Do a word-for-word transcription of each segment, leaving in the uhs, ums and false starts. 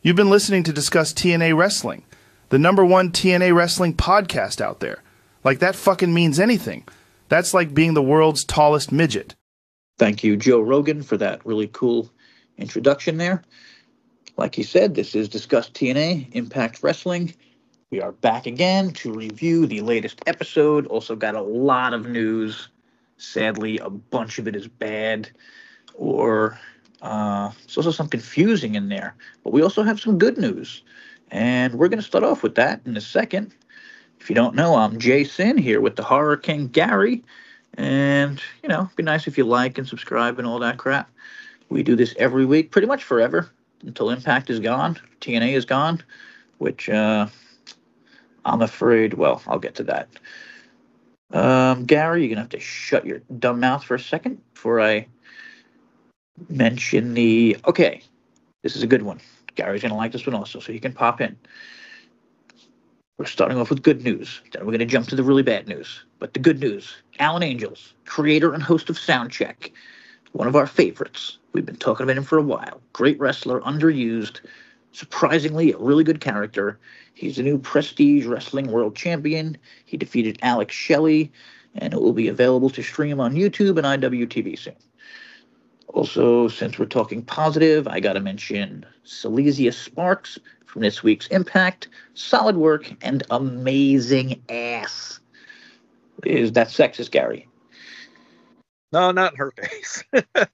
You've been listening to Discuss T N A Wrestling, the number one T N A Wrestling podcast out there. Like, that fucking means anything. That's like being the world's tallest midget. Thank you, Joe Rogan, for that really cool introduction there. Like he said, this is Discuss T N A, Impact Wrestling. We are back again to review the latest episode. Also got a lot of news. Sadly, a bunch of it is bad, or uh, there's also some confusing in there. But we also have some good news, and we're going to start off with that in a second. If you don't know, I'm Jason here with the Horror King Gary, and, you know, it'd be nice if you like and subscribe and all that crap. We do this every week, pretty much forever, until Impact is gone, T N A is gone, which uh, I'm afraid, well, I'll get to that. Um, Gary, you're going to have to shut your dumb mouth for a second before I mention the... Okay, this is a good one. Gary's going to like this one also, so you can pop in. We're starting off with good news. Then we're going to jump to the really bad news. But the good news, Alan Angels, creator and host of Soundcheck, one of our favorites. We've been talking about him for a while. Great wrestler, underused, surprisingly a really good character. He's the new Prestige Wrestling World Champion. He defeated Alex Shelley, and it will be available to stream on YouTube and I W T V soon. Also, since we're talking positive, I got to mention Silesia Sparks from this week's Impact. Solid work and amazing ass. Is that sexist, Gary? No, not in her case.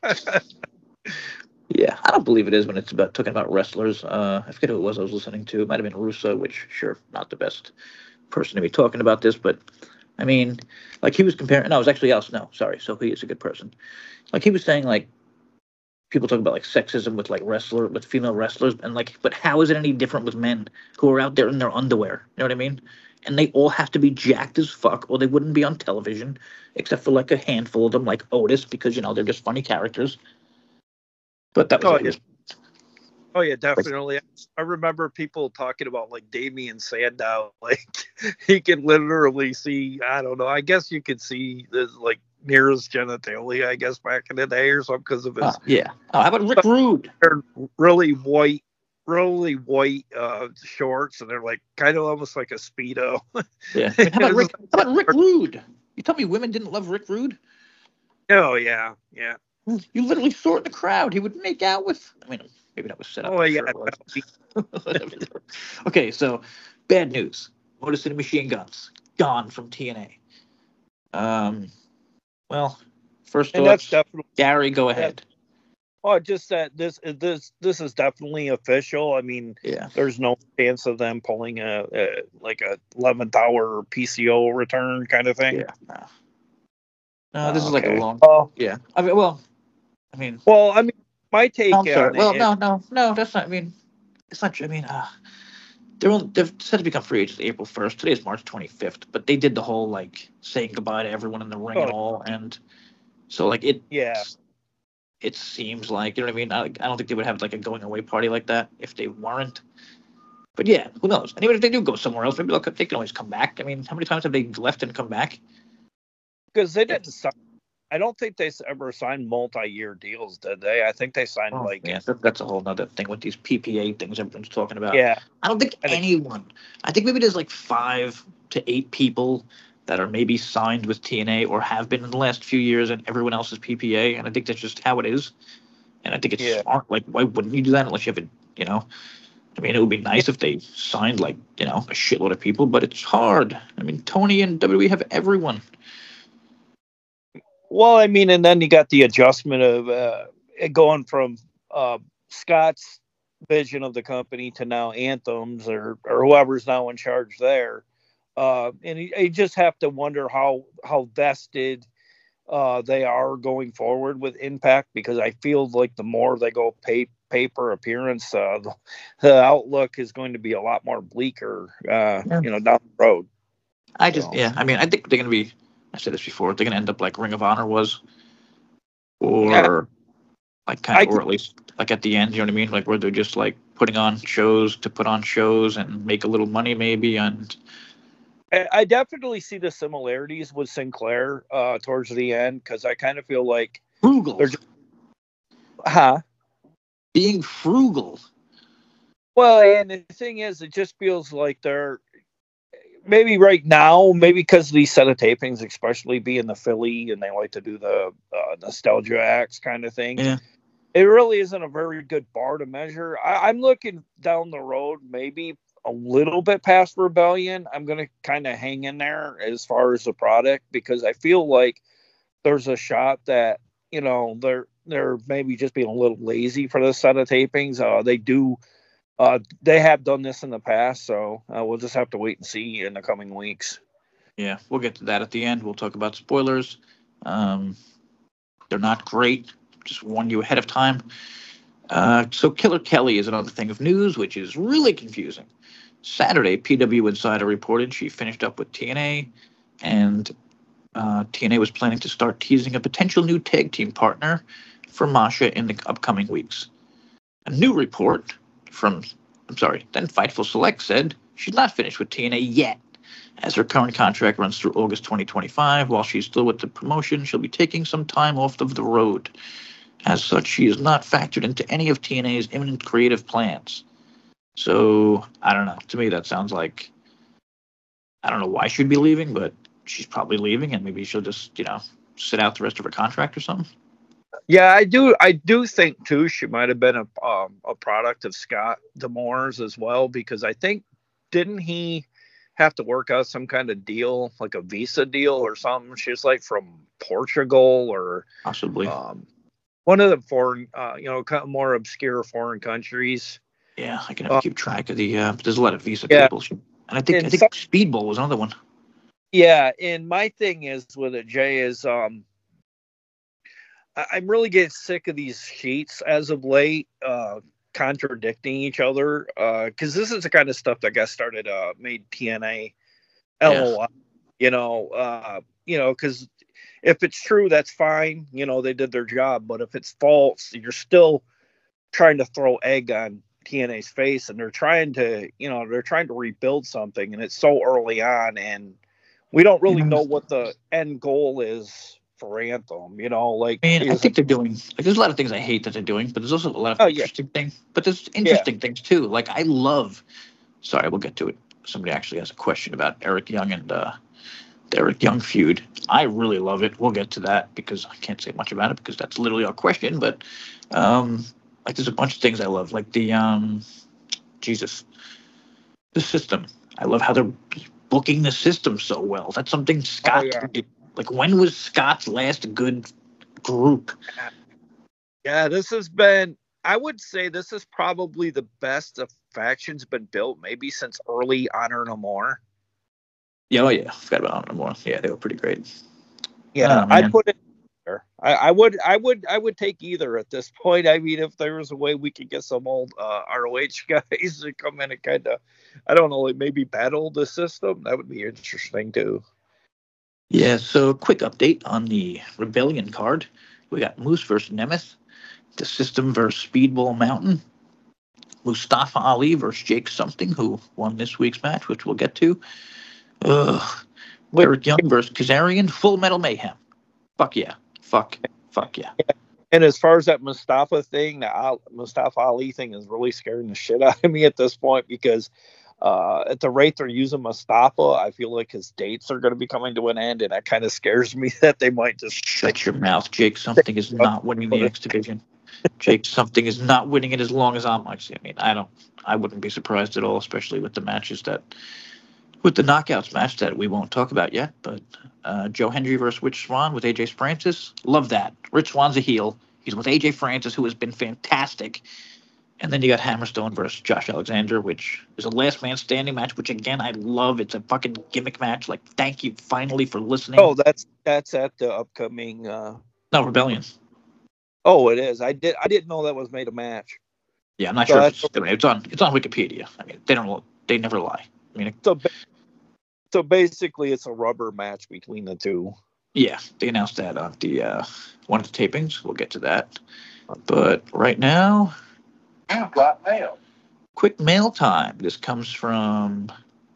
Yeah, I don't believe it is when it's about talking about wrestlers. Uh, I forget who it was I was listening to. It might have been Russo, which, sure, not the best person to be talking about this. But, I mean, like he was comparing... No, it was actually else. No, sorry. So he is a good person. Like he was saying, like, people talk about, like, sexism with, like, wrestler, with female wrestlers. And, like, but how is it any different with men who are out there in their underwear? You know what I mean? And they all have to be jacked as fuck or they wouldn't be on television, except for, like, a handful of them, like Otis, because, you know, they're just funny characters. But that was oh, like yeah. oh yeah, definitely. I remember people talking about like Damian Sandow, like he could literally see. I don't know. I guess you could see this like near his genitalia. I guess back in the day or something because of his. Oh, yeah. Oh, how about Rick Rude? They're really white, really white uh, shorts, and they're like kind of almost like a Speedo. Yeah. I mean, how, about Rick, how about Rick Rude? You told me women didn't love Rick Rude? Oh yeah, yeah. You literally saw it in the crowd. He would make out with... I mean, maybe that was set up. Oh, yeah. Okay, so, bad news. Motor City Machine Guns. Gone from T N A. Um, well, first and off, that's definitely, Gary, go ahead. Oh, just that this this this is definitely official. I mean, yeah. There's no chance of them pulling a, a like a eleventh hour P C O return kind of thing. Yeah, no. No, this oh, is like okay. a long... Oh. Yeah. I mean, well... I mean, well, I mean, my take. No, I'm sorry. On well, it, no, no, no, that's not. I mean, it's not. I mean, uh, they're on, they've set to become free agents April first. Today is March twenty-fifth, but they did the whole like saying goodbye to everyone in the ring oh. and all, and so like it. Yeah. It seems like, you know what I mean. I, I don't think they would have like a going away party like that if they weren't. But yeah, who knows? And even if they do go somewhere else, maybe they'll, they can always come back. I mean, how many times have they left and come back? Because they didn't. Yeah. I don't think they ever signed multi-year deals, did they? I think they signed oh, like... Yeah, that, that's a whole nother thing with these P P A things everyone's talking about. Yeah. I don't think I anyone... Think, I think maybe there's like five to eight people that are maybe signed with T N A or have been in the last few years, and everyone else is P P A, and I think that's just how it is. And I think it's yeah. smart. Like, why wouldn't you do that unless you have a, you know... I mean, it would be nice yeah. if they signed, like, you know, a shitload of people, but it's hard. I mean, Tony and W W E have everyone. Well, I mean, and then you got the adjustment of uh, going from uh, Scott's vision of the company to now Anthem's or, or whoever's now in charge there. Uh, and you, you just have to wonder how, how vested uh, they are going forward with Impact, because I feel like the more they go pay, pay per appearance, uh, the, the outlook is going to be a lot more bleaker, uh, yeah. you know, down the road. I just, so. yeah, I mean, I think they're going to be, I said this before, they're going to end up like Ring of Honor was, or yeah. like kind of, or at least like at the end, you know what I mean? Like where they're just like putting on shows to put on shows and make a little money maybe. And I definitely see the similarities with Sinclair uh, towards the end, because I kind of feel like frugal. Just, huh? Being frugal. Well, and the thing is, it just feels like they're maybe right now, maybe because these set of tapings, especially being the Philly, and they like to do the uh, nostalgia acts kind of thing. Yeah. It really isn't a very good bar to measure. I, I'm looking down the road, maybe a little bit past Rebellion. I'm going to kind of hang in there as far as the product because I feel like there's a shot that, you know, they're they're maybe just being a little lazy for this set of tapings. Uh, they do, uh, they have done this in the past, so uh, we'll just have to wait and see in the coming weeks. Yeah, we'll get to that at the end. We'll talk about spoilers. Um, they're not great. Just warn you ahead of time. Uh, so Killer Kelly is another thing of news, which is really confusing. Saturday, P W Insider reported she finished up with T N A, and uh, T N A was planning to start teasing a potential new tag team partner for Masha in the upcoming weeks. A new report from, I'm sorry, then Fightful Select said she's not finished with T N A yet, as her current contract runs through August twenty twenty-five. While she's still with the promotion, she'll be taking some time off of the road. As such, she is not factored into any of T N A's imminent creative plans. So, I don't know. To me, that sounds like, I don't know why she'd be leaving, but she's probably leaving, and maybe she'll just, you know, sit out the rest of her contract or something. Yeah, I do. I do think too she might have been a um, a product of Scott D'Amore's as well, because I think didn't he have to work out some kind of deal, like a visa deal or something? She's like from Portugal or Possibly. um, one of the foreign, uh, you know, kind of more obscure foreign countries. Yeah, I can never uh, keep track of the. Uh, there's a lot of visa yeah. people, and I think and I think some, Speedball was another one. Yeah, and my thing is with it, Jay, is um, I, I'm really getting sick of these sheets as of late, uh, contradicting each other. Because uh, this is the kind of stuff that got started, uh, made T N A L O L. Yeah. You know, uh, you know, because if it's true, that's fine. You know, they did their job. But if it's false, you're still trying to throw egg on T N A's face, and they're trying to, you know, they're trying to rebuild something, and it's so early on, and we don't really know what the end goal is for Anthem. You know, like I mean, I think it, they're doing like there's a lot of things I hate that they're doing, but there's also a lot of oh, interesting yeah. things. But there's interesting yeah. things too. Like I love. Sorry, we'll get to it. Somebody actually has a question about Eric Young and uh, the Eric Young feud. I really love it. We'll get to that because I can't say much about it because that's literally our question. But um, like, there's a bunch of things I love, like the um, Jesus, the system. I love how they're booking the system so well. That's something Scott. Oh, yeah. did. Like, when was Scott's last good group? Yeah, this has been. I would say this is probably the best a faction's been built, maybe since early Honor No More. Yeah, oh yeah, forgot about Honor No More. Yeah, they were pretty great. Yeah, oh, I'd put it there. I, I would, I would, I would take either at this point. I mean, if there was a way we could get some old uh, R O H guys to come in and kind of, I don't know, like maybe battle the system, that would be interesting too. Yeah. So, quick update on the Rebellion card. We got Moose versus Nemeth. The System versus Speedball Mountain. Mustafa Ali versus Jake Something, who won this week's match, which we'll get to. Ugh. Eric Young versus Kazarian. Full Metal Mayhem. Fuck yeah. Fuck. Fuck yeah. And as far as that Mustafa thing, the Mustafa Ali thing is really scaring the shit out of me at this point because uh, at the rate they're using Mustafa, I feel like his dates are going to be coming to an end, and that kind of scares me that they might just... Shut your mouth. Jake Something is not winning the X Division. Jake Something is not winning it as long as I'm like, I mean, I don't, I wouldn't be surprised at all, especially with the matches that, with the knockouts match that we won't talk about yet. But uh, Joe Hendry versus Rich Swann with A J Francis, love that. Rich Swann's a heel. He's with A J Francis, who has been fantastic. And then you got Hammerstone versus Josh Alexander, which is a last man standing match, which again I love. It's a fucking gimmick match. Like, thank you finally for listening. Oh, that's that's at the upcoming. Uh... No, Rebellion. Oh, it is. I did. I didn't know that was made a match. Yeah, I'm not so sure. If it's, still, it's on. It's on Wikipedia. I mean, they don't. They never lie. I mean, so so basically, it's a rubber match between the two. Yeah, they announced that on the uh, one of the tapings. We'll get to that. But right now, you've got mail. Quick mail time. This comes from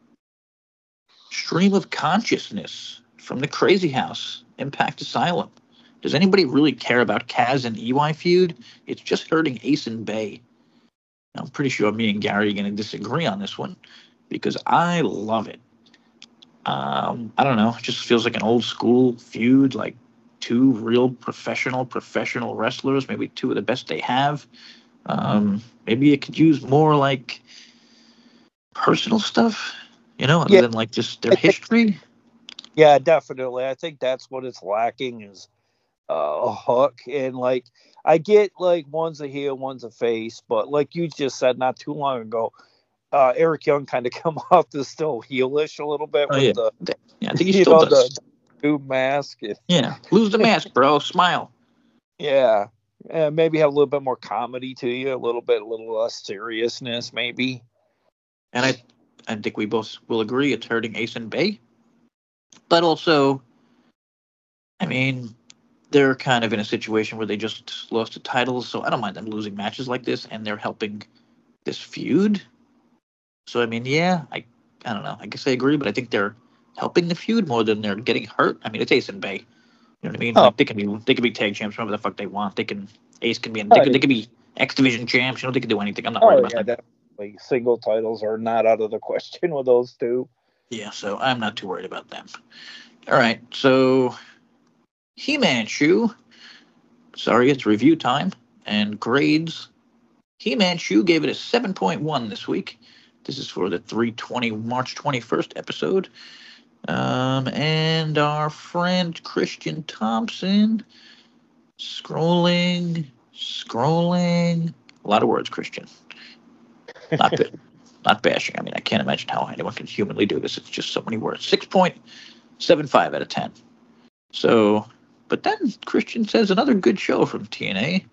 Stream of Consciousness from the Crazy House, Impact Asylum. Does anybody really care about Kaz and E Y feud? It's just hurting Ace and Bay. I'm pretty sure me and Gary are going to disagree on this one because I love it. Um, I don't know. It just feels like an old school feud, like two real professional, professional wrestlers, maybe two of the best they have. Um, maybe it could use more like personal stuff, you know, other Yeah, than like just their I think, history. yeah, definitely. I think that's what it's lacking is uh, a hook. And like, I get like one's a heel, one's a face, but like you just said not too long ago, uh, Eric Young kind of come off as still heelish a little bit Oh with yeah, the, yeah. I think he you still know, the does. new mask. Yeah, lose the mask, bro. Smile. Yeah. Yeah, maybe have a little bit more comedy to you, a little bit, a little less seriousness, maybe. And I, I think we both will agree it's hurting Ace and Bay. But also, I mean, they're kind of in a situation where they just lost the titles, so I don't mind them losing matches like this, and they're helping this feud. So I mean, yeah, I, I don't know. I guess I agree, but I think they're helping the feud more than they're getting hurt. I mean, it's Ace and Bay. You know what I mean? Oh, Like they can be they can be tag champs whenever the fuck they want. They can Ace can be in, they oh, could they could be X Division champs. You know they can do anything. I'm not worried oh about yeah, them. definitely. Single titles are not out of the question with those two. Yeah, so I'm not too worried about them. All right, so He-Man Shoe. Sorry, it's review time and grades. He-Man Shoe gave it a seven point one this week. This is for the three twenty March twenty-first episode. Um, and our friend Christian Thompson, scrolling, scrolling. A lot of words, Christian. Not ba- not bashing. I mean, I can't imagine how anyone can humanly do this. It's just so many words. six point seven five out of ten. So, but then Christian says another good show from T N A.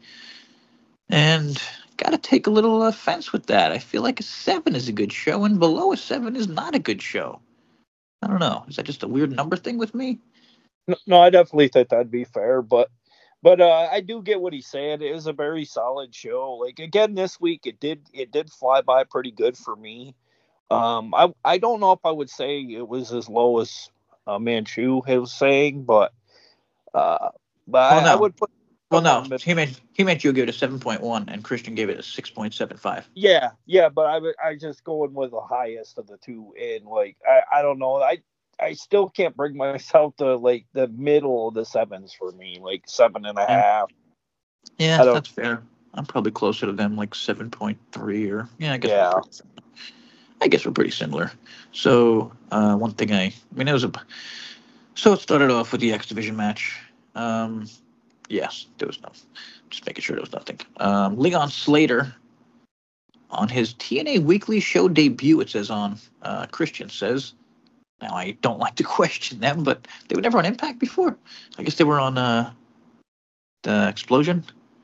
And got to take a little offense with that. I feel like a seven is a good show, and below a seven is not a good show. I don't know. Is that just a weird number thing with me? No, no, I definitely think that'd be fair, but but uh, I do get what he's saying. It is a very solid show. Like again, this week it did it did fly by pretty good for me. Um, I I don't know if I would say it was as low as uh, Manchu was saying, but uh, but Well, I, I no. would put Well, somewhere in no. the middle. He meant he meant you gave it a seven point one, and Christian gave it a six point seven five. Yeah, yeah, but I would I just going with the highest of the two, and like I I don't know I. I still can't bring myself to like the middle of the sevens for me, like seven and a Yeah, half. yeah, I don't. that's fair. I'm probably closer to them, like seven point three, or yeah, I guess we're Yeah. pretty similar. I guess we're pretty similar. So, uh, one thing I, I mean, it was a, so it started off with the X Division match. Um, yes, there was no, just making sure there was nothing. Um, Leon Slater on his T N A Weekly Show debut, it says on, uh, Christian says. Now, I don't like to question them, but they were never on Impact before. I guess they were on uh, the Explosion.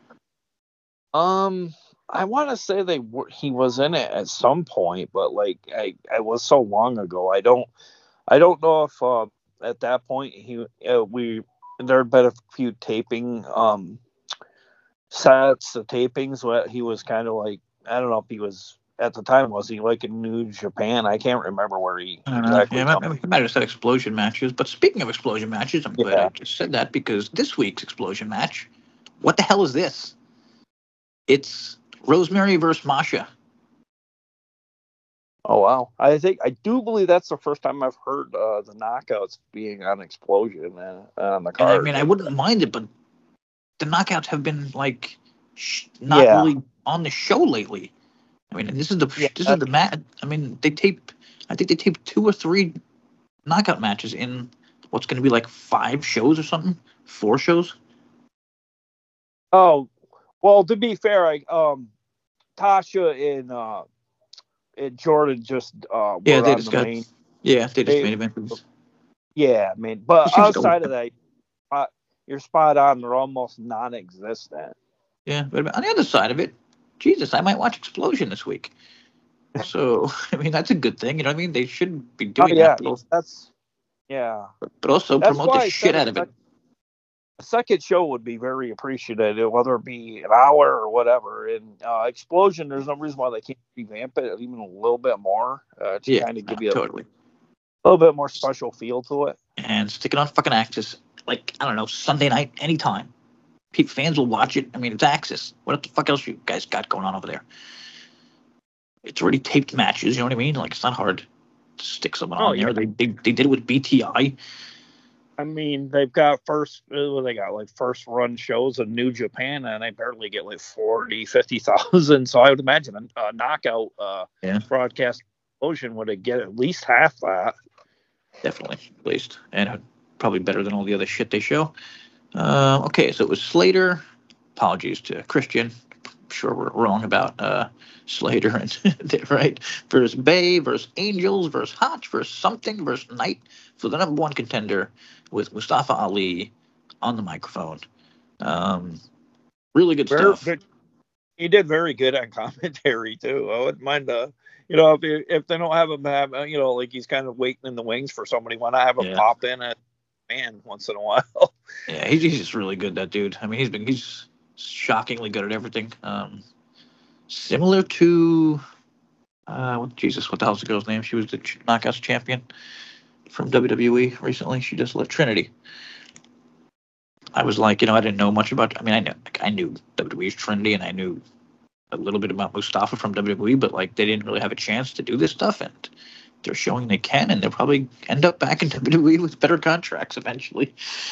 Um, I want to say they were, he was in it at some point, but like I, I was so long ago. I don't, I don't know if uh, at that point he, uh, we there had been a few taping um sets, the tapings. Where he was kind of like I don't know if he was at the time was he like in New Japan? I can't remember where he I don't know. exactly. Yeah, I might have said explosion matches. But speaking of explosion matches, I'm glad Yeah. I just said that because this week's explosion match, what the hell is this? It's Rosemary versus Masha. Oh wow! I think I do believe that's the first time I've heard uh, the knockouts being on Explosion uh, on the And I card. mean, I wouldn't mind it, but the knockouts have been like sh- not Yeah. really on the show lately. I mean, this is the Yeah, this is the match. I mean, they tape. I think they tape two or three knockout matches in what's going to be like five shows or something, four shows. Oh, well, to be fair, I um Tasha and uh and Jordan just uh Yeah, were they on just the got. main. Yeah, they just They, main evented. yeah, I mean, but It seems like outside a- of that, uh, you're spot on. They're almost non-existent. Yeah, but on the other side of it, Jesus, I might watch Explosion this week. So I mean, that's a good thing. You know what I mean? They should be Oh doing yeah, that, but also, that's yeah. but also That's promote the why I shit said out a, of it. sec- a second show would be very appreciated, whether it be an hour or whatever. And uh, Explosion, there's no reason why they can't revamp it even a little bit more uh, to Yeah, kind of no, give you a totally. little bit more special feel to it. And stick it on fucking Axis, like I don't know, Sunday night, anytime. Pe- Fans will watch it. I mean, it's Axis. What the fuck else you guys got going on over there? it's already taped matches. You know what I mean? Like, it's not hard to stick someone Oh, on there. yeah. They, they they did it with B T I. I mean, they've got first, uh, they got like first run shows in New Japan, and they barely get like forty, fifty thousand. So I would imagine a, a knockout uh, Yeah. broadcast explosion would get at least half that. Definitely, at least, and probably better than all the other shit they show. Uh, okay, so it was Slater. Apologies to Christian. I'm sure we're wrong about uh, Slater and right versus Bay versus Angels versus Hotch versus something versus Knight for the number one contender with Mustafa Ali on the microphone. Um, really good Very stuff. good. He did very good on commentary too. I wouldn't mind, uh, you know, if if they don't have him have, uh, you know, like he's kind of waiting in the wings for somebody, why not have him Yeah. pop in at man once in a while? Yeah, he's, he's just really good, that dude. I mean, he's been he's shockingly good at everything. Um, similar to uh, what, Jesus, what the hell's the girl's name? She was the ch- Knockouts champion from W W E recently. She just left Trinity. I was like, you know, I didn't know much about. I mean, I know like, I knew W W E's Trinity, and I knew a little bit about Mustafa from W W E, but like they didn't really have a chance to do this stuff, and they're showing they can, and they'll probably end up back in W W E with better contracts eventually.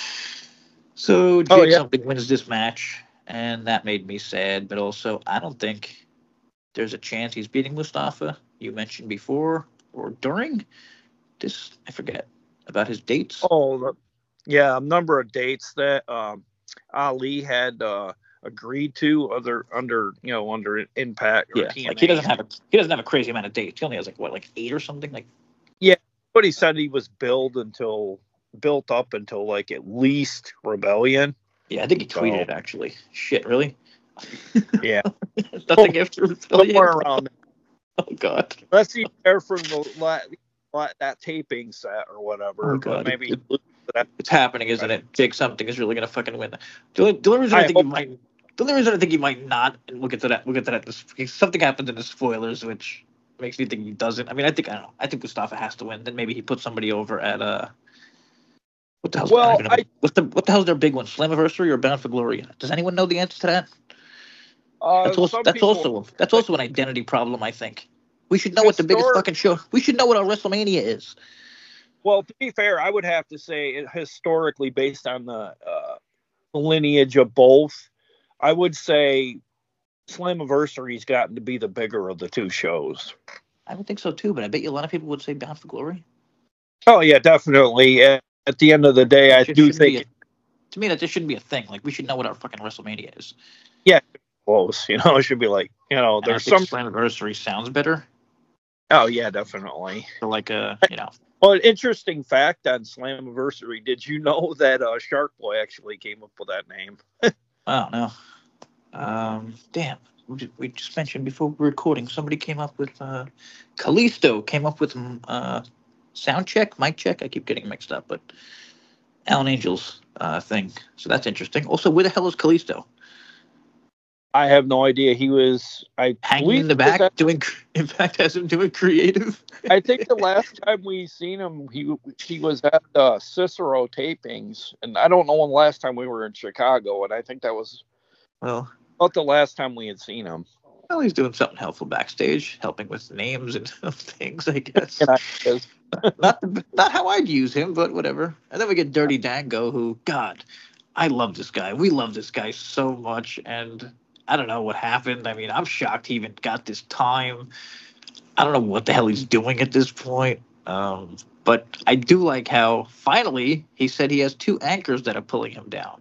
So Jake Oh, yeah. something wins this match, and that made me sad. But also, I don't think there's a chance he's beating Mustafa. You mentioned before or during this, I forget about his dates. Oh, the, yeah, a number of dates that um, Ali had uh, agreed to other under you know under Impact or Yeah, T N A. like he doesn't have a he doesn't have a crazy amount of dates. He only has like what, like eight or something. Like But he said he was built until built up until like at least Rebellion. yeah, I think he tweeted So- it actually. Shit, really? Yeah, Nothing after Rebellion. somewhere around. Oh god. Unless he's there from the la- la- that taping set or whatever. Oh, but God. maybe he loses that. It's happening, isn't it? Jake something is really gonna fucking win. The only, the only reason I, I think he hope- might, the only reason I think he might not, and we'll get to that. We'll get to that. This, something happens in the spoilers, which makes me think he doesn't. I mean, I think I don't know. I think Mustafa has to win. Then maybe he puts somebody over at uh. What the hell's Well, I don't even know. I- What's the what the hell's their big one? Slammiversary or Bound for Glory? Does anyone know the answer to that? Uh, That's also some that's people- also that's also an identity problem. I think we should know what the biggest Historic- fucking show. We should know what our WrestleMania is. Well, to be fair, I would have to say it, historically, based on the uh, lineage of both, I would say Slammiversary's gotten to be the bigger of the two shows. I would think so too, but I bet you a lot of people would say Bound for Glory. Oh yeah, definitely. At, at the end of the day, I It do shouldn't be think a- to me that just shouldn't be a thing. Like we should know what our fucking WrestleMania is. it's close. You know, it should be like you know, And I there's think some. Slammiversary sounds better. Oh yeah, definitely. For like a you know. Well, an interesting fact on Slammiversary: did you know that uh, Shark Boy actually came up with that name? I don't know. Um, damn. We ju- we just mentioned before we were recording, somebody came up with uh, Kalisto came up with uh, sound check, mic check. I keep getting mixed up, but Alan Angel's uh, thing. So that's interesting. Also, where the hell is Kalisto? I have no idea. He was. I Hanging believe in the he was back, at- doing. In fact, has him doing creative. I think the last time we seen him, he he was at uh, Cicero tapings, and I don't know when the last time we were in Chicago, and I think that was Well, about the last time we had seen him. well, he's doing something helpful backstage, helping with names and things, I guess. And I was, not not how I'd use him, but whatever. And then we get Dirty Dango, who, God, I love this guy. We love this guy so much, and I don't know what happened. I mean, I'm shocked he even got this time. I don't know what the hell he's doing at this point. Um, but I do like how finally he said he has two anchors that are pulling him down.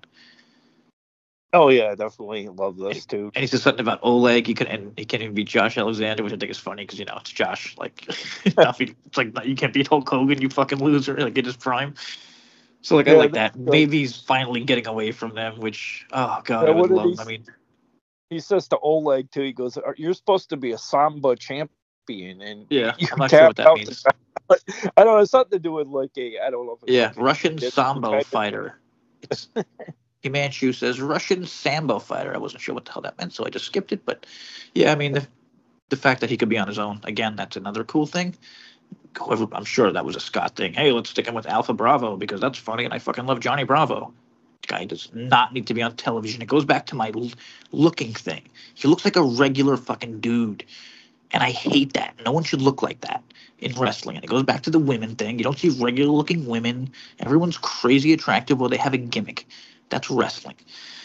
oh yeah, I definitely love this too. And he says something about Oleg. He can and he can't even beat Josh Alexander, which I think is funny because you know it's Josh. Like, it's like you can't beat Hulk Hogan, you fucking loser. Like in his prime. So like I Yeah, like that. that's good. Maybe he's finally getting away from them, which oh god, Yeah, I would what did love. he I mean, He says to Oleg too. He goes, "Are- "You're supposed to be a Samba champion, and yeah, you I'm not sure what tapped that out means. to- I don't know. It's something to do with like a. I don't know if it's Yeah, like a- Russian it's sambo kind of- fighter. It's Himanshu says Russian sambo fighter. I wasn't sure what the hell that meant, so I just skipped it. But yeah, I mean the the fact that he could be on his own again, that's another cool thing. However, I'm sure that was a Scott thing. Hey, let's stick him with Alpha Bravo because that's funny, and I fucking love Johnny Bravo. Guy does not need to be on television. It goes back to my l- looking thing. He looks like a regular fucking dude, And I hate that. No one should look like that in wrestling. And it goes back to the women thing. You don't see regular looking women. Everyone's crazy attractive or they have a gimmick. That's wrestling.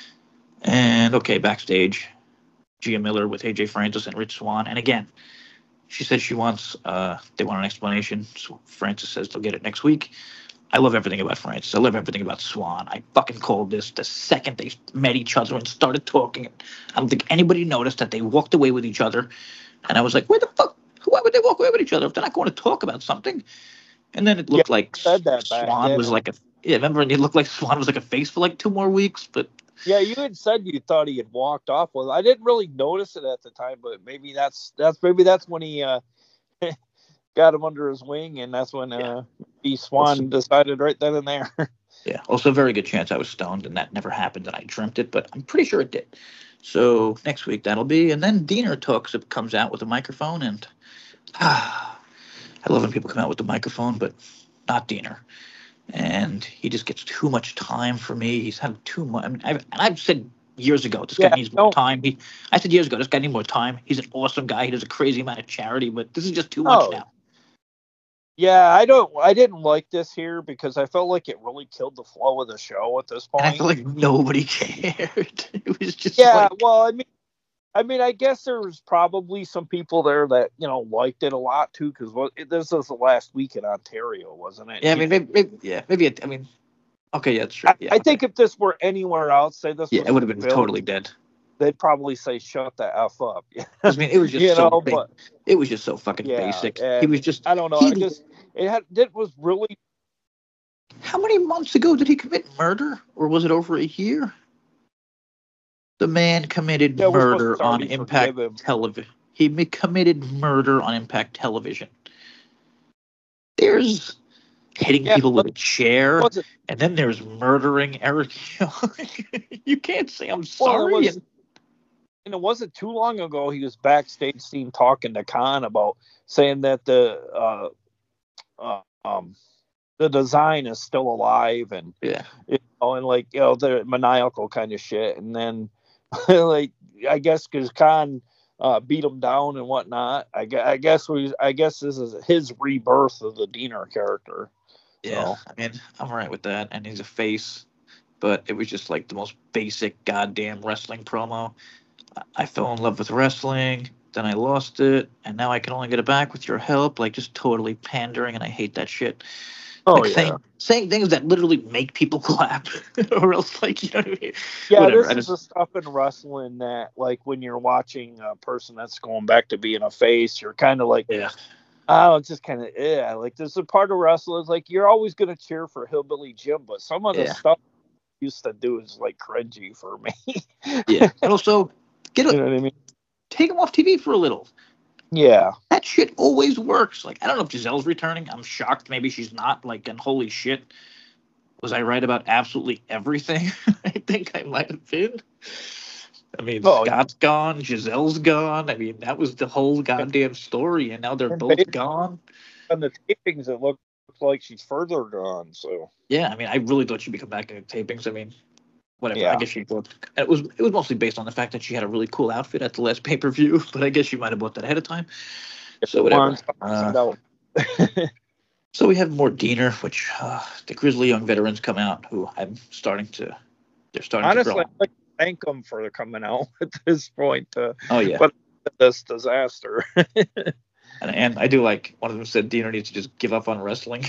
And okay, backstage, Gia Miller with A J Francis and Rich Swann. And again, she says she wants, uh, they want an explanation. So Francis says they'll get it next week. I love everything about Francis. I love everything about Swann. I fucking called this the second they met each other and started talking. I don't think anybody noticed that they walked away with each other. And I was like, where the fuck? Why would they walk away with each other if they're not going to talk about something? And then it looked Yeah, like said that back Swann then. was like a, yeah, remember? And it looked like Swann was like a face for like two more weeks. But Yeah, you had said you thought he had walked off. Well, I didn't really notice it at the time, but maybe that's that's maybe that's when he uh, got him under his wing, and that's when uh, B. Swann decided right then and there. Yeah, also a very good chance I was stoned and that never happened and I dreamt it, but I'm pretty sure it did. So next week that'll be, and then Diener talks, it comes out with a microphone, and ah, I love when people come out with the microphone, but not Diener. And he just gets too much time for me. He's had too much. I mean, I've, and I've said years ago, this Yeah, guy needs more no. time. He, I said years ago, this guy needs more time. He's an awesome guy. He does a crazy amount of charity, but this is just too much Oh. now. Yeah, I don't. I didn't like this here because I felt like it really killed the flow of the show at this And I point. feel like nobody cared. It was just Yeah, like, well, I mean, I mean, I guess there was probably some people there that you know liked it a lot too, because well, it- this was the last week in Ontario, wasn't it? yeah, I mean, maybe, maybe yeah, maybe. It, I mean, okay, yeah, that's true. I, Yeah, I okay. think if this were anywhere else, say this yeah, was it would have been Philly, totally dead. they'd probably say shut the f up. I mean, it was just you so know, big. but It was just so fucking yeah, basic. He and was just. I don't know. he- I just it had it was really How many months ago did he commit murder, or was it over a year? The man committed yeah, we're supposed murder to on already Impact forgive him. Television. He mi- committed murder on Impact Television. There's hitting Yeah, people with a chair, Was it? and then there's murdering Eric Young. You can't say I'm Well, it sorry. was, and- and it wasn't too long ago. He was backstage seen talking to Khan about saying that the uh, uh, um the design is still alive, and yeah. you know, and like you know the maniacal kind of shit. And then like I guess because Khan uh, beat him down and whatnot. I, gue- I guess we I guess this is his rebirth of the Diener character. Yeah, So. I mean, I'm all right with that. And he's a face, but it was just like the most basic goddamn wrestling promo. I- I fell in love with wrestling, then I lost it, and now I can only get it back with your help. Like, just totally pandering, and I hate that shit. Oh like yeah. saying, saying things that literally make people clap, or else, like, you know what I mean? Yeah, Whatever. this I is just, the stuff in wrestling that, like, when you're watching a person that's going back to being a face, you're kind of like, yeah. oh, it's just kind of, yeah. Like, there's a part of wrestling, it's like, you're always going to cheer for Hillbilly Jim, but some of the Yeah. stuff he used to do is, like, cringy for me. Yeah. And also, get You a, know what I mean? take him off T V for a little. Yeah. That shit always works. Like, I don't know if Giselle's returning. I'm shocked. Maybe she's not. Like, and holy shit, was I right about absolutely everything? I think I might have been. I mean, Oh, Scott's gone. Giselle's gone. I mean, that was the whole goddamn story, and now they're And both based gone. on the tapings, it looks like she's further gone, so. Yeah, I mean, I really thought she'd be coming back in the tapings. I mean, whatever. Yeah. I guess she bought. It was it was mostly based on the fact that she had a really cool outfit at the last pay per view, but I guess she might have bought that ahead of time. So whatever. Uh, No. so we have more Diener, which uh, the Grizzly Young veterans come out, who I'm starting to. They're starting Honestly, to I'd grow. like to thank them for coming out at this point. Uh, Oh yeah. but this disaster. And, and I do like one of them said Diener needs to just give up on wrestling.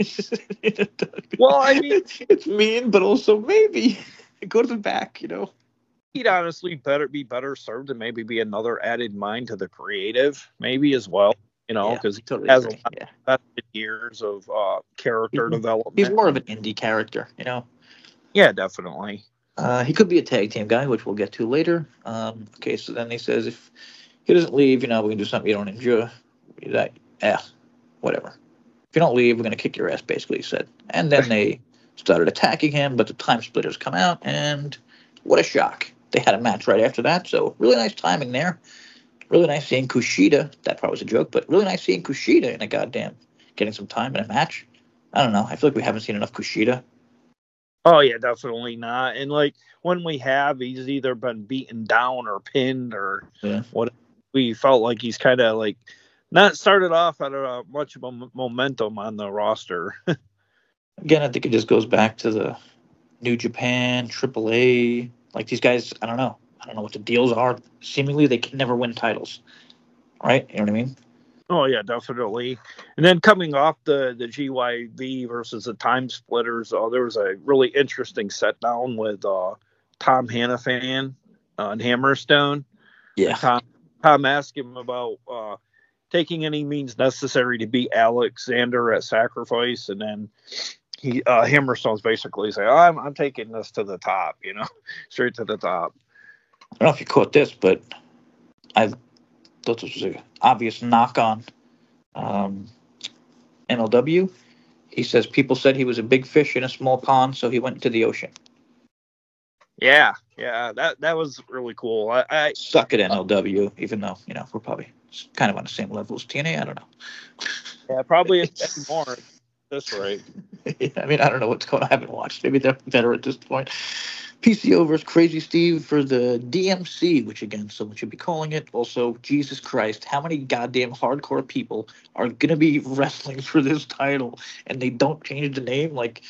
Well, I mean, it's, it's mean, but also maybe go to the back, you know. he'd honestly better be better served and maybe be another added mind to the creative, maybe as well. You know, Yeah, because he totally has a agree. lot Yeah. of vested years of uh, character He's- development. He's more of an indie character, you know. Yeah, definitely. Uh, he could be a tag team guy, which we'll get to later. Um, okay, so then he says if he doesn't leave, you know, we can do something you don't enjoy. He's like, yeah, whatever. If you don't leave, we're going to kick your ass, basically, he said. And then they started attacking him, but the time splitters come out, and what a shock. They had a match right after that, so really nice timing there. Really nice seeing Kushida. That part was a joke, but really nice seeing Kushida in a goddamn, getting some time in a match. I don't know. I feel like we haven't seen enough Kushida. Oh yeah, definitely not. And like when we have, he's either been beaten down or pinned or Yeah. what. we felt like he's kind of like not started off at a much of a m- momentum on the roster. Again, I think it just goes back to the New Japan, Triple A. Like these guys, I don't know. I don't know what the deals are. Seemingly, they can never win titles, right? You know what I mean? Oh yeah, definitely. And then coming off the the G Y V versus the Time Splitters, uh, there was a really interesting set down with uh, Tom Hannafan uh, and Hammerstone. Yeah. And Tom Tom asked him about uh, taking any means necessary to beat Alexander at Sacrifice, and then he uh, Hammerstone's basically saying, "I'm I'm taking this to the top, you know, straight to the top." I don't know if you caught this, but I thought this was an obvious knock on um, M L W. He says people said he was a big fish in a small pond, so he went into the ocean. Yeah, yeah, that that was really cool. I, I Suck at M L W, even though, you know, we're probably kind of on the same level as T N A. I don't know. yeah, probably more this rate. I mean, I don't know what's going on. I haven't watched. Maybe they're better at this point. P C O versus Crazy Steve for the D M C, which again, someone should be calling it. Also, Jesus Christ, how many goddamn hardcore people are going to be wrestling for this title and they don't change the name? Like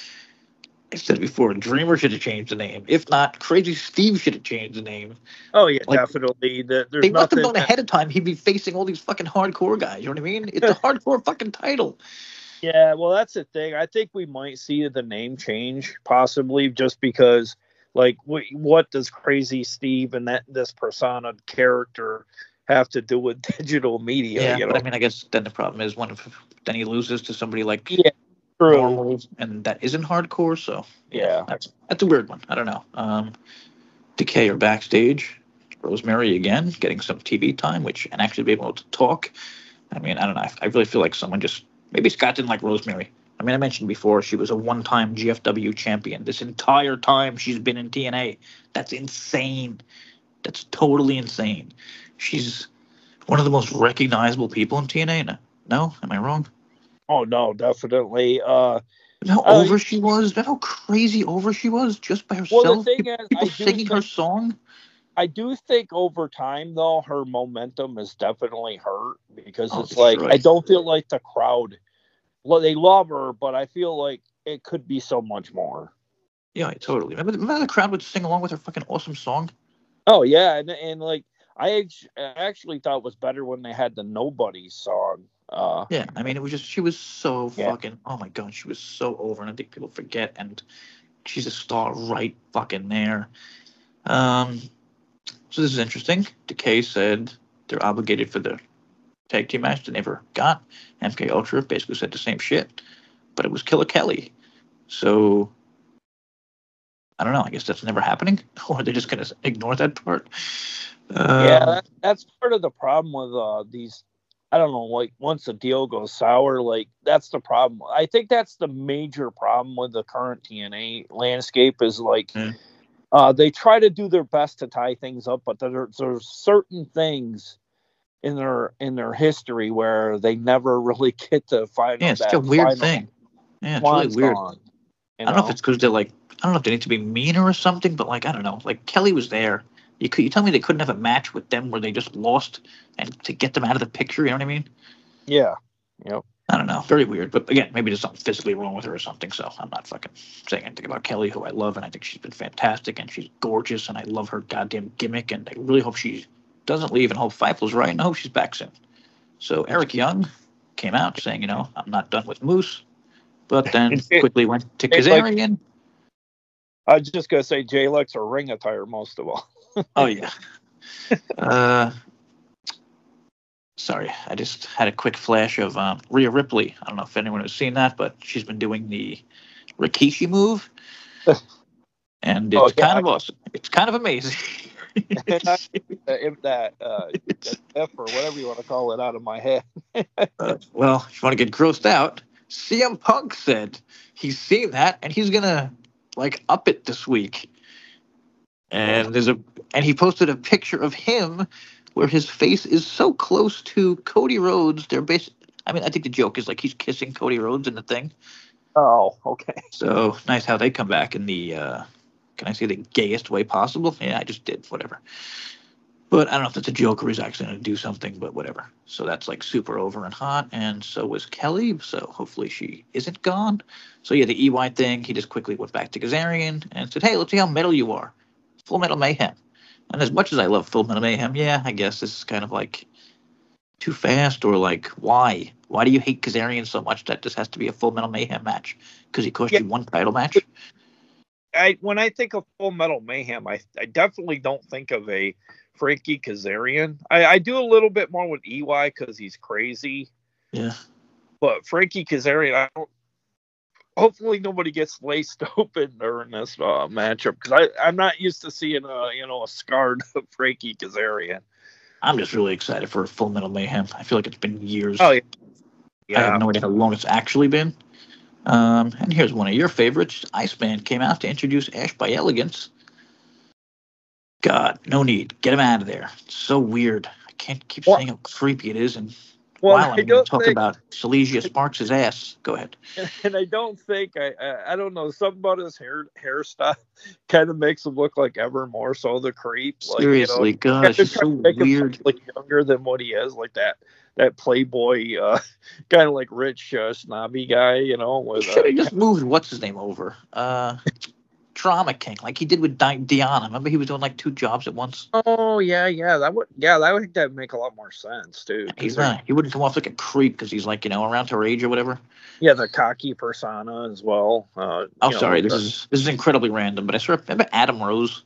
I said before, Dreamer should have changed the name. If not, Crazy Steve should have changed the name. Oh yeah, Like, definitely. The, there's they must have nothing known that- ahead of time he'd be facing all these fucking hardcore guys. You know what I mean? It's a hardcore fucking title. Yeah, well, that's the thing. I think we might see the name change possibly just because, like, wh- what does Crazy Steve and that this persona character have to do with digital media? Yeah, you know? but I mean, I guess then the problem is when then he loses to somebody like Yeah, true. normal, and that isn't hardcore. So yeah, Yeah. that's that's a weird one. I don't know. Um, Decay are backstage. Rosemary again getting some T V time, which and actually be able to talk. I mean, I don't know. I, I really feel like someone just maybe Scott didn't like Rosemary. I mean, I mentioned before she was a one-time G F W champion. This entire time she's been in T N A. That's insane. That's totally insane. She's one of the most recognizable people in T N A. No, no? Am I wrong? Oh no, definitely. Uh, You know how Uh, over she was? You know how crazy over she was just by herself? well, the thing People, is, people I do singing her think song? I do think over time though her momentum is definitely hurt because Oh, it's like destroyed. I don't feel like the crowd, well, they love her, but I feel like it could be so much more. Yeah, totally. Remember, remember the crowd would sing along with her fucking awesome song? Oh yeah, and and like I act- actually thought it was better when they had the Nobody song. Uh, Yeah, I mean, it was just, she was so Yeah. fucking, oh my God, she was so over, and I think people forget, and she's a star right fucking there. Um, so this is interesting. Decay said they're obligated for the tag team match they never got. M K Ultra basically said the same shit, but it was Killer Kelly. So I don't know. I guess that's never happening, or they're just gonna ignore that part. Um, yeah, that, that's part of the problem with uh, these. I don't know, like once the deal goes sour, like that's the problem. I think that's the major problem with the current T N A landscape is like Yeah. uh, they try to do their best to tie things up, but there, there's certain things in their in their history where they never really get to find yeah, it's that such a weird final thing. Yeah, it's swan really weird. song, you I don't know if know? it's because they're like, I don't know if they need to be meaner or something, but like, I don't know. Like Kelly was there. You could you tell me they couldn't have a match with them where they just lost and to get them out of the picture? You know what I mean? Yeah. Yep. I don't know. Very weird. But again, maybe there's something physically wrong with her or something. So I'm not fucking saying anything about Kelly, who I love, and I think she's been fantastic, and she's gorgeous, and I love her goddamn gimmick, and I really hope she doesn't leave, and hope Feifel's right, and I hope she's back soon. So Eric Young came out saying, you know, I'm not done with Moose, but then quickly went to It's like- Kazarian. I was just gonna say Jay likes her ring attire most of all. Oh yeah. uh, sorry, I just had a quick flash of um, Rhea Ripley. I don't know if anyone has seen that, but she's been doing the Rikishi move, and it's Oh, yeah. kind of awesome. It's kind of amazing. And I, if that uh, that F or whatever you want to call it out of my head. Uh, well, if you want to get grossed out, C M Punk said he's seen that and he's gonna like up it this week. And there's a and he posted a picture of him where his face is so close to Cody Rhodes. They're basic. I mean, I think the joke is like he's kissing Cody Rhodes in the thing. Oh, okay. So nice how they come back in the uh, can I say the gayest way possible? Yeah, I just did whatever. But I don't know if that's a joke or he's actually going to do something, but whatever. So that's like super over and hot. And so was Kelly. So hopefully she isn't gone. So yeah, the E Y thing, he just quickly went back to Kazarian and said, hey, let's see how metal you are. Full Metal Mayhem. And as much as I love Full Metal Mayhem, yeah, I guess this is kind of like too fast, or like, why? Why do you hate Kazarian so much that this has to be a Full Metal Mayhem match? Because he cost Yeah. you one title match? I when I think of Full Metal Mayhem, I I definitely don't think of a Frankie Kazarian. I, I do a little bit more with E Y because he's crazy, Yeah. but Frankie Kazarian, I don't. Hopefully nobody gets laced open during this uh, matchup because I I'm not used to seeing a you know a scarred Frankie Kazarian. I'm just really excited for Full Metal Mayhem. I feel like it's been years. Oh yeah, I have yeah. no idea how long it's actually been. Um, and here's one of your favorites. Iceman came out to introduce Ash by Elegance. God, no need. Get him out of there. It's so weird. I can't keep Well- saying how creepy it is. And Well, while I I'm going don't to talk think- about Silesia Sparks' ass, go ahead. And I don't think I, I I don't know something about his hair hairstyle kind of makes him look like ever more so the creep. Like, Seriously, you know, gosh, kinda it's try to so make him weird. look younger than what he is, like that that playboy uh, kind of like rich uh, snobby guy, you know. He With should uh, have just moved what's his name over. Uh, Trauma King, like he did with Di- Deanna. Remember, he was doing like two jobs at once. oh yeah, yeah, that would yeah, that would that would make a lot more sense too. 'cause He's like, not. He wouldn't come off like a creep because he's like you know around her age or whatever. yeah, the cocky persona as well. Uh, Oh, you know, sorry. with This the- is this is incredibly random, but I swear, remember Adam Rose?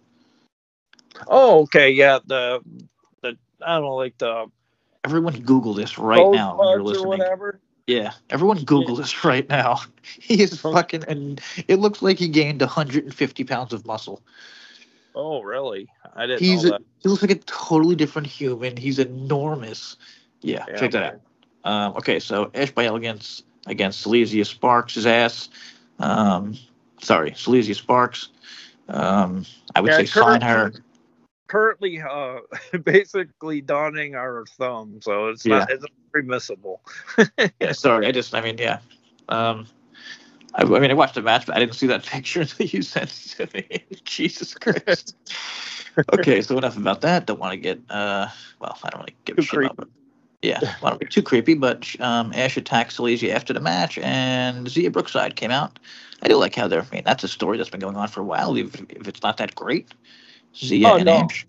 oh okay, yeah, the the I don't know like the Everyone Google this right now when you're Rosebuds or listening. whatever. Yeah, everyone Google this right now. He is fucking, and it looks like he gained one hundred fifty pounds of muscle. Oh really? I didn't He's know a, that. he looks like a totally different human. He's enormous. Yeah, Yeah, check that out. Um, okay, so Ash by Elegance against Silesia Sparks' ass. Um, sorry, Silesia Sparks. Um, I would Yeah, say sign her. currently- Currently, uh, basically donning our thumb, so it's Yeah. not it's permissible. Yeah, sorry. I just, I mean, yeah. Um, I, I mean, I watched the match, but I didn't see that picture until you sent it to me. Jesus Christ. Okay, so enough about that. Don't want to get, uh, well, I don't really give a Too shit about it. Yeah, I don't be too creepy, but um, Ash attacked Silesia after the match, and Zia Brookside came out. I do like how they're, I mean, that's a story that's been going on for a while, if, if it's not that great. Zia Oh, and no. Ash.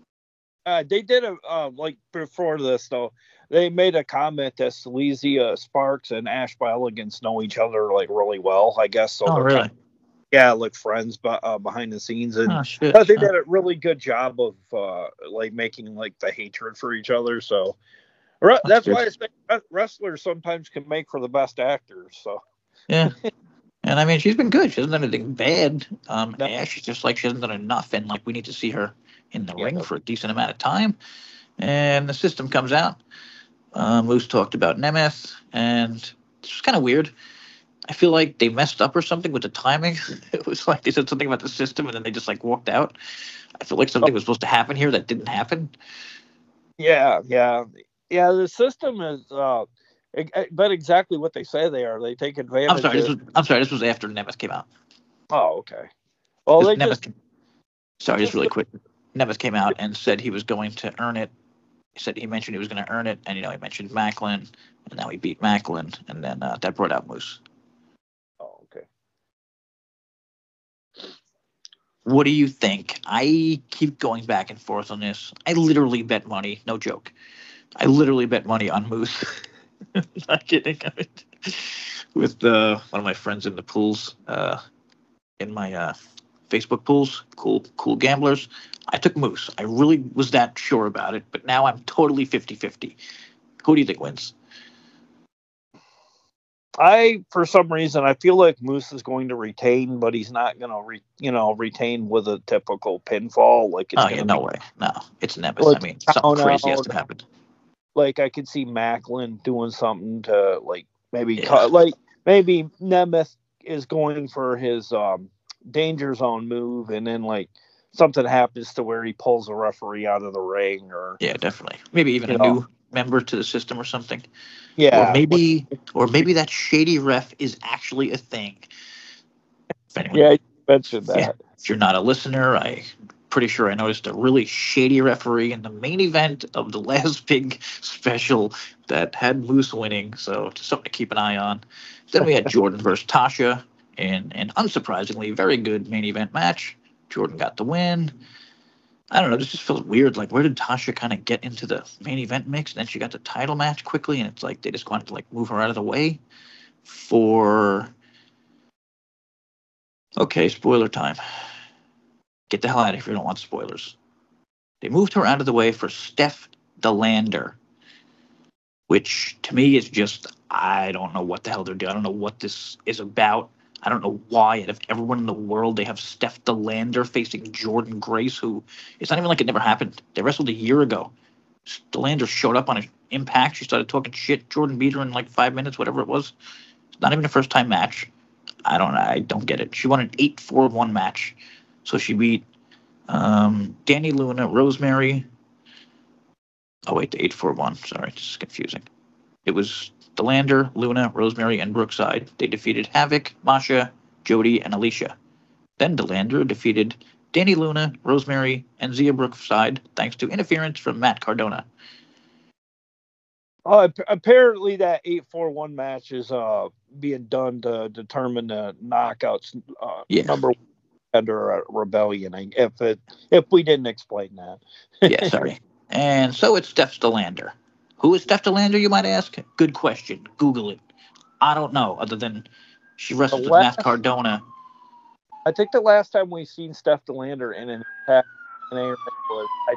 Uh, they did a uh, like before this though. They made a comment that Silesia Sparks and Ash by Elegance know each other like really well. I guess so. Oh, they're really? kind of- yeah, like friends, but uh, behind the scenes, and Oh, shit. I think they did a really good job of uh, like making like the hatred for each other. So re- that's good. why I think re- wrestlers sometimes can make for the best actors. So Yeah. And I mean, she's been good. She hasn't done anything bad. Um, No. Ash is just like she hasn't done enough, and like we need to see her in the Yeah. ring for a decent amount of time. And the system comes out. Um, Moose talked about Nemeth, and it's just kind of weird. I feel like they messed up or something with the timing. It was like they said something about the system, and then they just like walked out. I feel like something was supposed to happen here that didn't happen. yeah, yeah, yeah. The system is, uh, e- e- but exactly what they say they are. They take advantage. I'm sorry. This of, was I'm sorry. This was after Nemeth came out. oh, okay. Well, they Nemeth, just sorry, just just really the- quick. Nemeth came out and said he was going to earn it. He said he mentioned he was going to earn it, and you know he mentioned Macklin, and now he beat Macklin, and then uh, that brought out Moose. oh, okay. What do you think? I keep going back and forth on this. I literally bet money, no joke. I literally bet money on Moose. Not kidding. I mean, with uh, one of my friends in the pools, uh, in my uh, Facebook pools, cool, cool gamblers. I took Moose. I really was that sure about it, but now I'm totally fifty-fifty. Who do you think wins? I, for some reason, I feel like Moose is going to retain, but he's not going to, re, you know, retain with a typical pinfall. Like it's Oh, gonna yeah, no be, way. No, it's Nemeth. Well, I mean, it's something down crazy has out. to happen. Like I could see Macklin doing something to like maybe Yeah. cut, like maybe Nemeth is going for his um, danger zone move, and then like something happens to where he pulls a referee out of the ring, or Yeah, definitely. Maybe even You a know. new member to the system or something. yeah, Or maybe, or maybe that shady ref is actually a thing. If anyone- yeah, you mentioned that. Yeah. If you're not a listener, I pretty sure I noticed a really shady referee in the main event of the last big special that had Moose winning. So just something to keep an eye on. Then we had Jordan versus Tasha in an unsurprisingly very good main event match. Jordan got the win. I don't know. This just feels weird. Like, where did Tasha kind of get into the main event mix? And then she got the title match quickly, and it's like they just wanted to like move her out of the way for. Okay, spoiler time. Get the hell out of here if you don't want spoilers. They moved her out of the way for Steph DeLander, which to me is just, I don't know what the hell they're doing. I don't know what this is about. I don't know why, out of everyone in the world, they have Steph DeLander facing Jordan Grace, who it's not even like it never happened. They wrestled a year ago. DeLander showed up on an Impact. She started talking shit. Jordan beat her in like five minutes, whatever it was. It's not even a first time match. I don't I don't get it. She won an eight four one match. So she beat um, Danny Luna, Rosemary. Oh, wait, the eight four one. Sorry, this is confusing. It was DeLander, Luna, Rosemary, and Brookside. They defeated Havoc, Masha, Jody, and Alicia. Then DeLander defeated Danny Luna, Rosemary, and Zia Brookside thanks to interference from Matt Cardona. Uh, apparently, that eight four one match is uh, being done to determine the knockouts uh, Yeah. number one under a rebellion. If it if we didn't explain that. Yeah, sorry. And so it's Steph DeLander. Who is Steph DeLander, you might ask? Good question. Google it. I don't know, other than she wrestled with last- Matt Cardona. I think the last time we seen Steph DeLander in an Impact was I,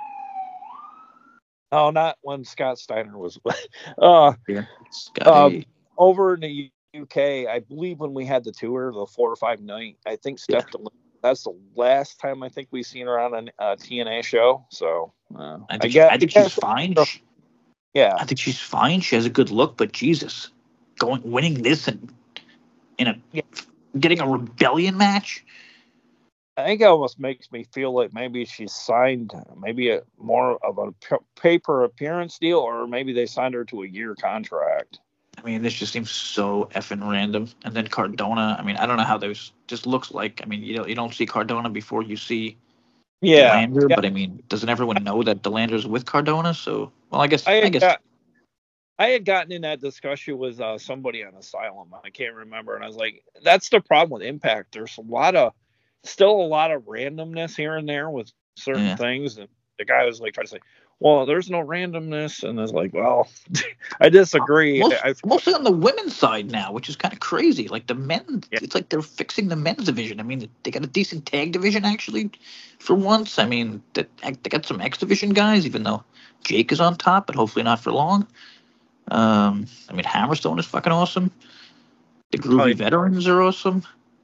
no, not when Scott Steiner was uh, Yeah. Scotty. um, over in the U K. I believe when we had the tour, the four or five night. I think Steph Yeah. DeLander. That's the last time I think we've seen her on a uh, T N A show. So uh, I think, I guess I think she's fine. She- yeah. I think she's fine. She has a good look, but Jesus, going winning this and in a Yeah. getting a rebellion match. I think it almost makes me feel like maybe she's signed maybe a more of a p- paper appearance deal, or maybe they signed her to a year contract. I mean, this just seems so effing random. And then Cardona. I mean, I don't know how those just looks like. I mean, you don't you don't see Cardona before you see Yeah, DeLander, yeah. but I mean, doesn't everyone know that DeLander's with Cardona? So, well, I guess I I, had guess got, I had gotten in that discussion with uh, somebody on Asylum. I can't remember, and I was like, "That's the problem with Impact. There's a lot of, still a lot of randomness here and there with certain Yeah. things." And the guy was like trying to say, "Well, there's no randomness," and I was like, "Well, I disagree." most, I, I, mostly on the women's side now, which is kind of crazy. Like the men, Yeah. it's like they're fixing the men's division. I mean, they got a decent tag division actually, for once. I mean, that they got some X division guys, even though Jake is on top, but hopefully not for long. Um, I mean, Hammerstone is fucking awesome. The Groovy Oh, yeah. Veterans are awesome.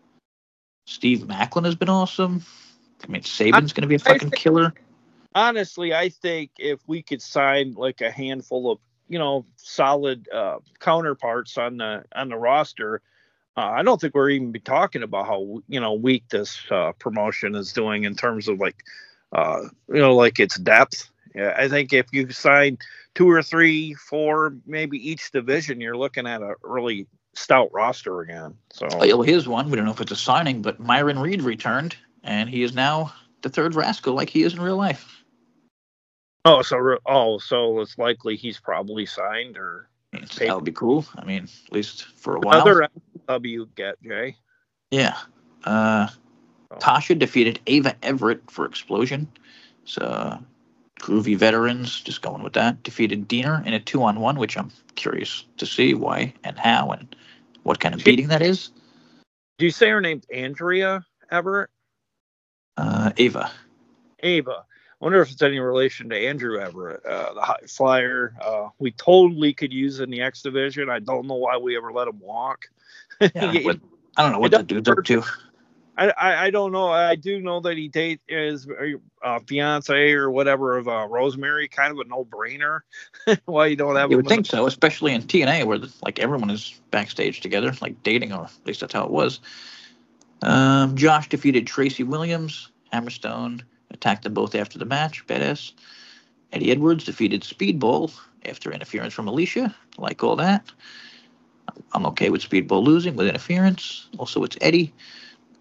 Steve Macklin has been awesome. I mean, Saban's going to be a I fucking think- killer. honestly, I think if we could sign like a handful of, you know, solid uh, counterparts on the on the roster, uh, I don't think we're even be talking about how, you know, weak this uh, promotion is doing in terms of like, uh, you know, like its depth. Yeah, I think if you sign two or three, four, maybe each division, you're looking at a really stout roster again. So Oh, yeah, well, here's one. We don't know if it's a signing, but Myron Reed returned, and he is now the third Rascal, like he is in real life. oh, so re- oh, so it's likely he's probably signed or I mean, that would be cool. I mean, at least for a while. another W get Jay. Yeah. Uh, Oh. Tasha defeated Ava Everett for Explosion. So, Groovy Veterans, just going with that, defeated Diener in a two-on-one, which I'm curious to see why and how and what kind of beating that is. Do you say her name's Andrea Everett? Uh, Ava. Ava. I wonder if it's any relation to Andrew Everett, uh, the high flyer. Uh, we totally could use in the X division. I don't know why we ever let him walk. Yeah, Yeah, what- I don't know what it the dude's up to. I, I, I don't know. I do know that he date is uh, fiance or whatever of uh, Rosemary. Kind of a no brainer. Why you don't have You him? would think so, especially in T N A, where like everyone is backstage together, like dating, or at least that's how it was. Um, Josh defeated Tracy Williams. Hammerstone attacked them both after the match. Badass. Eddie Edwards defeated Speedball after interference from Alicia. Like all that. I'm okay with Speedball losing with interference. Also, it's Eddie.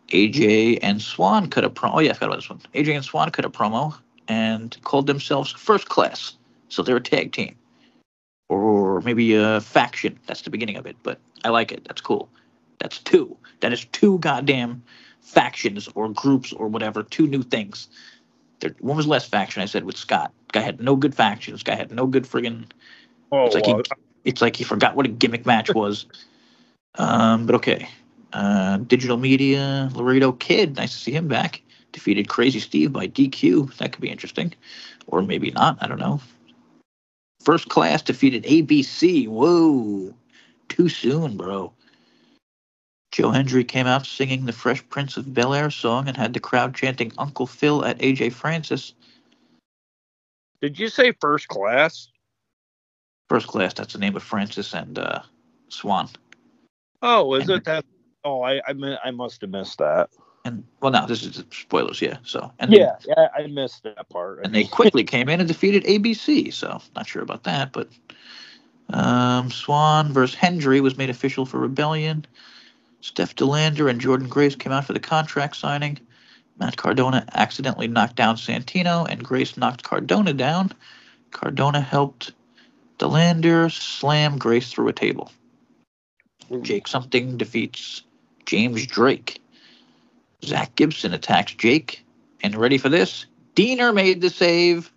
A J and Swan cut a promo. Oh yeah, I forgot about this one. A J and Swan cut a promo and called themselves First Class. So they're a tag team. Or maybe a faction. That's the beginning of it, but I like it. That's cool. That's two. That is two goddamn factions or groups or whatever. Two new things. There, one was less faction, I said, with Scott. Guy had no good factions. Guy had no good friggin'. Oh, It's like well, he, it's like he forgot what a gimmick match was. Um, but okay. Uh, digital media, Laredo Kid, nice to see him back. Defeated Crazy Steve by D Q. That could be interesting, or maybe not. I don't know. First Class defeated A B C. Whoa, too soon, bro. Joe Hendry came out singing the Fresh Prince of Bel-Air song and had the crowd chanting Uncle Phil at A J Francis. did you say First Class? First Class, that's the name of Francis and uh, Swan. Oh, is And- it that? Oh, I I, mi- I must have missed that. And well, no, this is spoilers, yeah. So and Yeah, yeah, I missed that part. I and they mean, quickly came in and defeated A B C. So not sure about that, but um, Swan versus Hendry was made official for Rebellion. Steph DeLander and Jordan Grace came out for the contract signing. Matt Cardona accidentally knocked down Santino, and Grace knocked Cardona down. Cardona helped DeLander slam Grace through a table. Jake Something defeats James Drake. Zach Gibson attacks Jake. And ready for this? Diener made the save.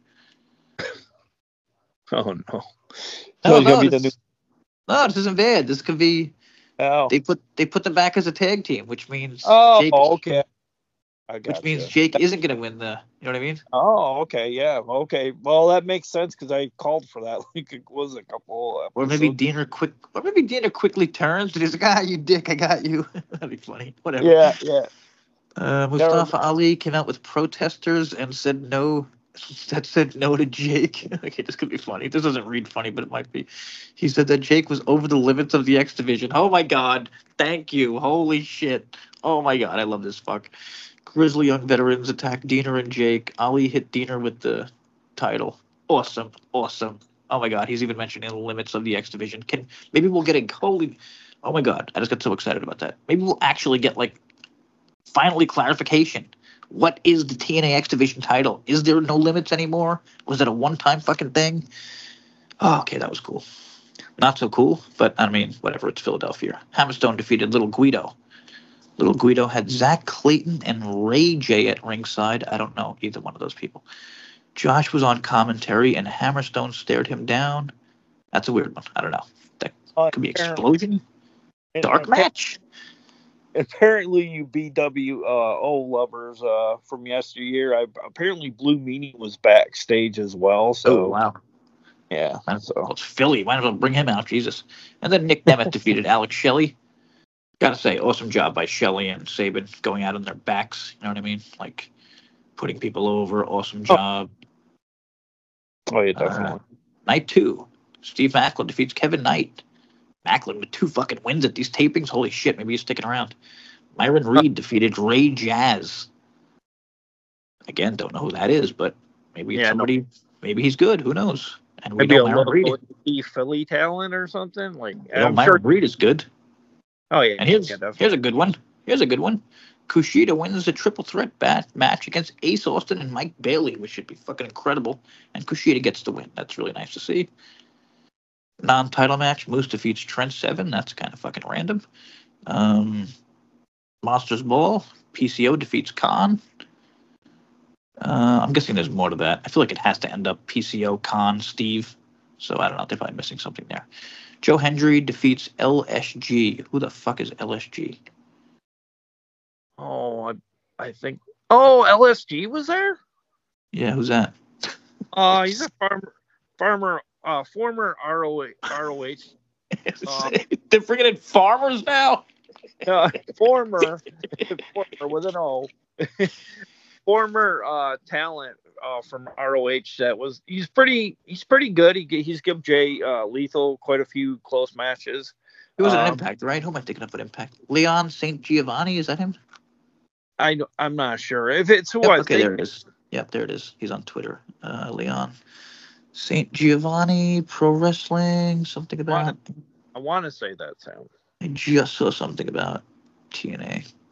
oh no. So No, it's gonna no, be the new. this, no, this isn't bad. This could be. Oh, They put they put them back as a tag team, which means oh, Jake, okay. I got which means Jake isn't gonna win the. You know what I mean? Oh, okay, yeah, okay. Well, that makes sense because I called for that. Like it was a couple. Episodes. Or maybe Diener quick. Or maybe Diener quickly turns and he's like, "Ah, you dick, I got you." That'd be funny. Whatever. Yeah, yeah. Uh, Mustafa Ali came out with protesters and said no. That said no to Jake. Okay, this could be funny. This doesn't read funny, but it might be. He said that Jake was over the limits of the X Division. Oh my God! Thank you. Holy shit! Oh my God! I love this fuck. Grizzly Young Veterans attacked Diener and Jake. Ali hit Diener with the title. Awesome, awesome. Oh my God! He's even mentioning the limits of the X Division. Can maybe we'll get a holy. Oh my God! I just got so excited about that. Maybe we'll actually get like finally clarification. What is the T N A X Division title? Is there no limits anymore? Was it a one-time fucking thing? Oh, okay, that was cool. Not so cool, but I mean, whatever. It's Philadelphia. Hammerstone defeated Little Guido. Little Guido had Zach Clayton and Ray J at ringside. I don't know either one of those people. Josh was on commentary, and Hammerstone stared him down. That's a weird one. I don't know. That Uh, could be explosion. and- Dark and match. Apparently, you B W uh, O lovers uh, from yesteryear. I, apparently, Blue Meanie was backstage as well. So Oh, wow. yeah. Well, So it's Philly. Might as well bring him out, Jesus. And then Nick Nemeth defeated Alex Shelley. Gotta say, awesome job by Shelley and Sabin going out on their backs. You know what I mean? Like putting people over. Awesome job. oh yeah, definitely. Uh, night two. Steve Macklin defeats Kevin Knight. Macklin with two fucking wins at these tapings. Holy shit, maybe he's sticking around. Myron Reed defeated Ray Jazz. Again, don't know who that is, but maybe it's Yeah, no. somebody. Maybe he's good. Who knows? And we Maybe know a Myron Reed. local indie Philly talent or something. Like We know I'm Myron sure. Reed is good. Oh yeah. And here's yeah, definitely. here's a good one. Here's a good one. Kushida wins the triple threat bat match against Ace Austin and Mike Bailey, which should be fucking incredible. And Kushida gets the win. That's really nice to see. Non-title match. Moose defeats Trent Seven. That's kind of fucking random. Um, Monsters Ball. P C O defeats Khan. Uh, I'm guessing there's more to that. I feel like it has to end up P C O, Khan, Steve. So I don't know. They're probably missing something there. Joe Hendry defeats L S G. Who the fuck is L S G? Oh, I, I think. Oh, L S G was there. Yeah, who's that? Uh, he's a farmer, farmer, uh, former R O H, R O H, Um, They're bringing in farmers now. uh, former, former with an O, former uh, talent uh, from R O H. That was he's pretty he's pretty good. He he's given Jay uh, Lethal quite a few close matches. He was an Um, Impact, right? Who am I thinking of at Impact? Leon Saint Giovanni, is that him? I I'm not sure if it's who Yep, I okay, think. there it is. Yep, there it is. He's on Twitter. Uh, Leon Saint Giovanni, pro wrestling, something about. I want to say that sound. I just saw something about T N A.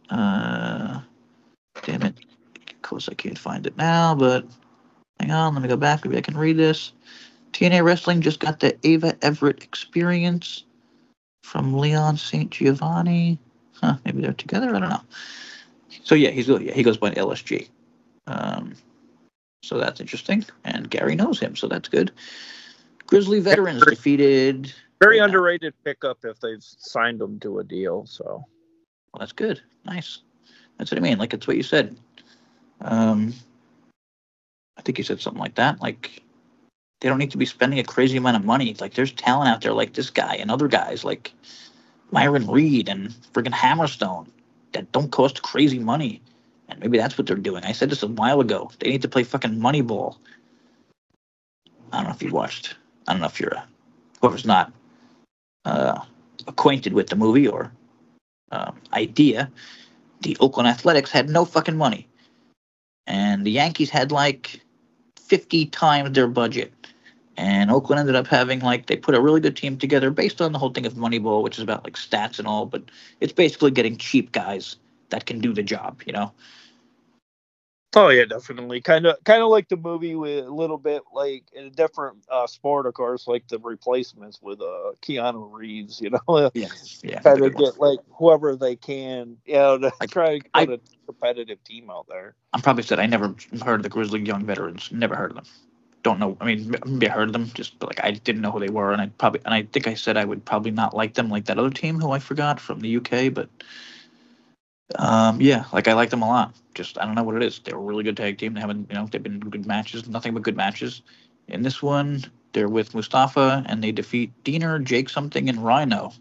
Uh, damn it. Of course, I can't find it now, but hang on. Let me go back. Maybe I can read this. T N A Wrestling just got the Ava Everett Experience from Leon Saint Giovanni. Huh, maybe they're together. I don't know. So yeah, he's yeah, he goes by L S G. Um, so that's interesting, and Gary knows him, so that's good. Grizzly Veterans defeated. Very underrated pickup if they've signed him to a deal. So well, that's good. Nice. That's what I mean. Like it's what you said. Um, I think you said something like that. Like they don't need to be spending a crazy amount of money. Like there's talent out there, like this guy and other guys, like Myron Reed and friggin' Hammerstone, that don't cost crazy money. And maybe that's what they're doing. I said this a while ago. They need to play fucking Moneyball. I don't know if you watched. I don't know if you're a, whoever's not uh, acquainted with the movie or uh, idea. The Oakland Athletics had no fucking money, and the Yankees had like fifty times their budget. And Oakland ended up having like they put a really good team together based on the whole thing of Moneyball, which is about like stats and all, but it's basically getting cheap guys that can do the job, you know. Oh yeah, definitely. Kind of, kind of like the movie with a little bit like in a different uh, sport, of course, like The Replacements with uh, Keanu Reeves. You know, yeah, yeah. Kind of get like whoever they can, you know, to I, try to I, put a competitive team out there. I'm probably said I never heard of the Grizzly Young Veterans. Never heard of them. Don't know. I mean, maybe I heard of them, just but like I didn't know who they were, and I probably and I think I said I would probably not like them like that other team who I forgot from the U K, but. Um, yeah, like I like them a lot. Just I don't know what it is. They're a really good tag team. They haven't, you know, they've been good matches, nothing but good matches. In this one, they're with Mustafa and they defeat Diener, Jake something, and Rhino.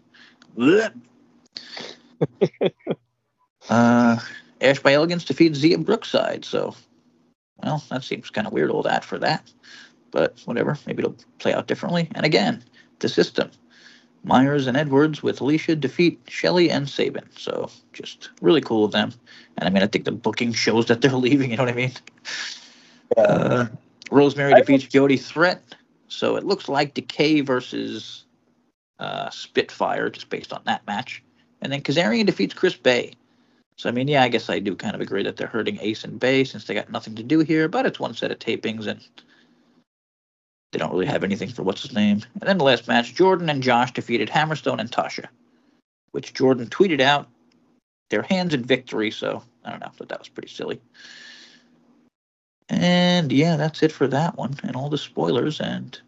uh, Ash by Elegance defeats Zia Brookside. So, well, that seems kind of weird, all that for that. But whatever, maybe it'll play out differently. And again, the system. Myers and Edwards with Alicia defeat Shelley and Sabin. So just really cool of them. And I mean, I think the booking shows that they're leaving. You know what I mean? Yeah. Uh, Rosemary defeats Jody Threat. So it looks like Decay versus uh, Spitfire, just based on that match. And then Kazarian defeats Chris Bay. So I mean, yeah, I guess I do kind of agree that they're hurting Ace and Bay since they got nothing to do here. But it's one set of tapings and. They don't really have anything for what's his name. And then the last match, Jordan and Josh defeated Hammerstone and Tasha, which Jordan tweeted out their hands in victory. So I don't know, but that was pretty silly. And yeah, that's it for that one and all the spoilers. And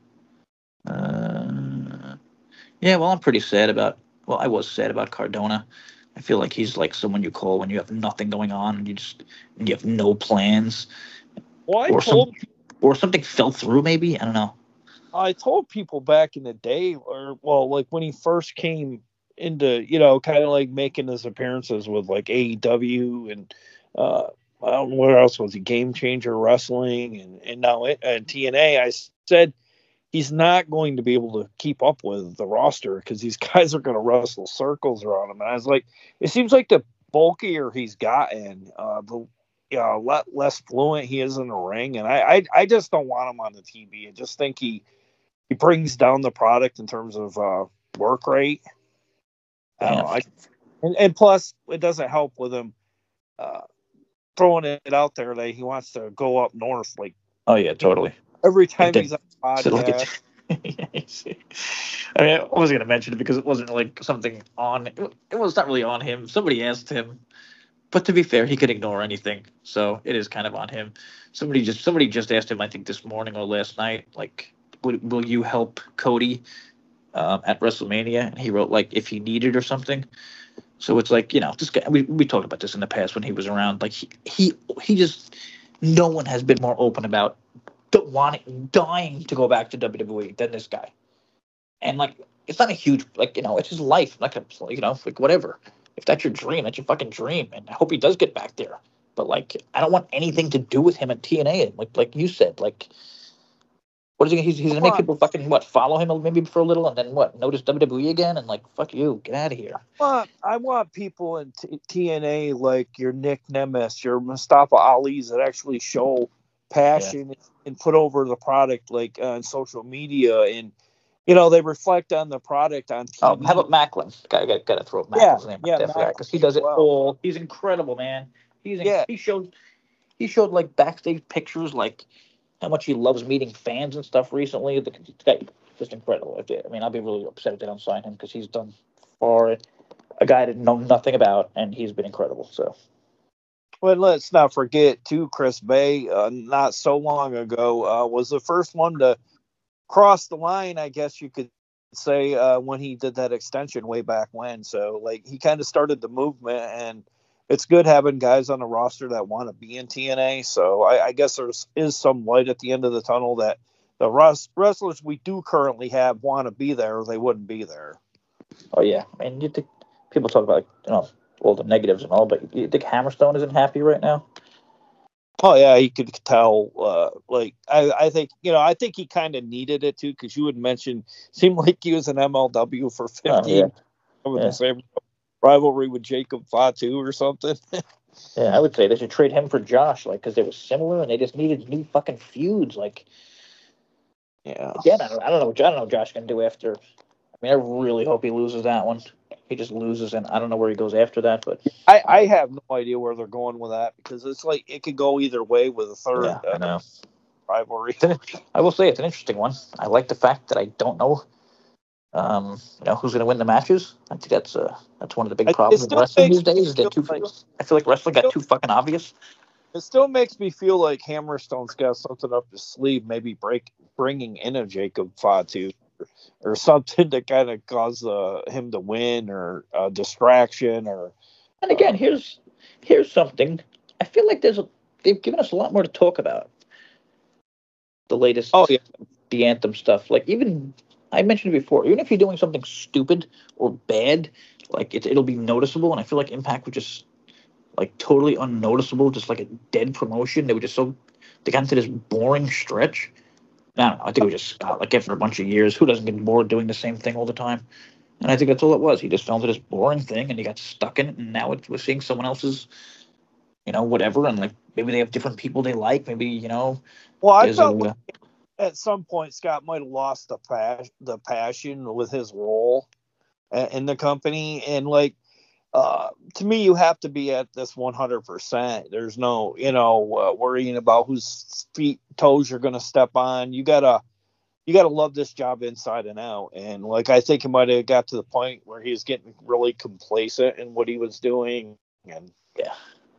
uh, yeah, well, I'm pretty sad about. Well, I was sad about Cardona. I feel like he's like someone you call when you have nothing going on and you just and you have no plans. Well, I or told. Some, Or something fell through, maybe. I don't know. I told people back in the day, or well, like when he first came into, you know, kind of like making his appearances with like A E W and uh, I don't know what else was he, Game Changer Wrestling and and now it, and T N A. I said he's not going to be able to keep up with the roster because these guys are going to wrestle circles around him. And I was like, it seems like the bulkier he's gotten, uh, the you know, let, less fluent he is in the ring, and I, I, I just don't want him on the T V. I just think he, he brings down the product in terms of uh, work rate. I don't know. I, and, and plus, it doesn't help with him uh, throwing it out there that he wants to go up north. Like, oh yeah, totally. Every time he's on the podcast. So like I mean, I was going to mention it because it wasn't like something on. It was not really on him. Somebody asked him. But to be fair, he could ignore anything, so it is kind of on him. Somebody just somebody just asked him, I think this morning or last night, like, will, will you help Cody um, at WrestleMania? And he wrote like if he needed or something. So it's like, you know, this guy. We we talked about this in the past when he was around. Like he he he just no one has been more open about wanting dying to go back to W W E than this guy. And like it's not a huge like you know it's his life. Like you know like whatever. If that's your dream, that's your fucking dream, and I hope he does get back there. But like, I don't want anything to do with him at T N A. Like, like you said, like, what is he? He's, he's gonna make people fucking what? Follow him maybe for a little, and then what? Notice W W E again, and like, fuck you, get out of here. Well, I want people in T- TNA like your Nick Nemeth, your Mustafa Ali's that actually show passion yeah. and put over the product, like uh, on social media and. you know, they reflect on the product on T V. Oh, how about Macklin? Got got got to throw up Macklin's Yeah, name yeah, out there for that Macklin because he does as it well. all. He's incredible, man. He's in, Yeah. he showed he showed like backstage pictures, like how much he loves meeting fans and stuff recently. The guy, just incredible. If they- I mean, I'll be really upset if they don't sign him because he's done for a guy I didn't know nothing about, and he's been incredible. So, Well, let's not forget too, Chris Bay, uh, not so long ago, uh, was the first one to cross the line, I guess you could say, uh, when he did that extension way back when. So, like, he kind of started the movement, and it's good having guys on the roster that want to be in T N A. So, I, I guess there's is some light at the end of the tunnel that the rest, wrestlers we do currently have want to be there, or they wouldn't be there. oh yeah, I mean, you think people talk about, you know, all the negatives and all, but you think Hammerstone isn't happy right now? Oh yeah, you could tell. Uh, like I, I think you know, I think he kind of needed it too, because you had mentioned seemed like he was an M L W for fifteen Oh, yeah. with Yeah. the same rivalry with Jacob Fatu or something. Yeah, I would say they should trade him for Josh, like, because they were similar and they just needed new fucking feuds. Like, Yeah. again, I don't, I don't know. I don't know what Josh can do after. I mean, I really hope he loses that one. He just loses, and I don't know where he goes after that. But I, I have no idea where they're going with that, because it's like it could go either way with a third yeah, I uh, know. rivalry. It's an- I will say it's an interesting one. I like the fact that I don't know, um, you know, who's going to win the matches. I think that's uh, that's one of the big It, it problems with still wrestling makes these days. me Is they're feel too. like I feel like wrestling got still- too fucking obvious. it still makes me feel like Hammerstone's got something up his sleeve, maybe break bringing in a Jacob Fatu or, or something to kind of cause uh, him to win, or a distraction, or And again, here's here's something. I feel like there's a, they've given us a lot more to talk about. The latest, oh yeah, the Anthem stuff. Like, even I mentioned it before. Even if you're doing something stupid or bad, like it, it'll be noticeable. And I feel like Impact was just like totally unnoticeable, just like a dead promotion. They were just so they got into this boring stretch. I don't know. I think it was just Scott. Like, after a bunch of years, who doesn't get bored doing the same thing all the time? And I think that's all it was. He just fell into this boring thing, and he got stuck in it. And now it, we're seeing someone else's, you know, whatever. And like maybe they have different people they like. Maybe, you know, well, I there's felt a like at some point Scott might have lost the pas- the passion with his role a- in the company, and like uh, to me, you have to be at this one hundred percent. There's no, you know, uh, worrying about whose feet, toes you're going to step on. You gotta, you gotta love this job inside and out. And like, I think he might have got to the point where he was getting really complacent in what he was doing, and yeah,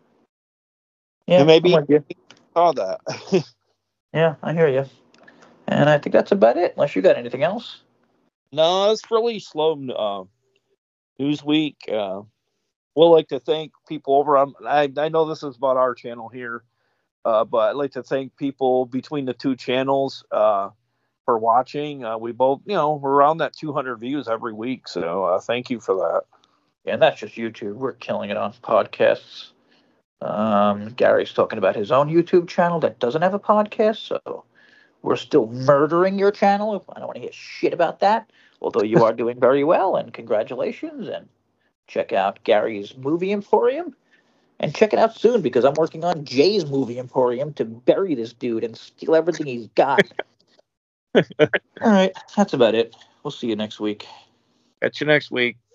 yeah. and maybe I'm with you. he saw that. Yeah, I hear you. And I think that's about it. Unless you got anything else. No, it's really slow uh, news week. Uh, we'll like to thank people over on. I I know this is about our channel here. Uh, but I'd like to thank people between the two channels uh, for watching. Uh, we both, you know, we're around that two hundred views every week. So uh, thank you for that. Yeah, and that's just YouTube. We're killing it on podcasts. Um, Gary's talking about his own YouTube channel that doesn't have a podcast, so we're still murdering your channel. I don't want to hear shit about that. Although you are doing very well, and congratulations. And check out Gary's Movie Emporium. And check it out soon, because I'm working on Jay's Movie Emporium to bury this dude and steal everything he's got. All right, that's about it. We'll see you next week. Catch you next week.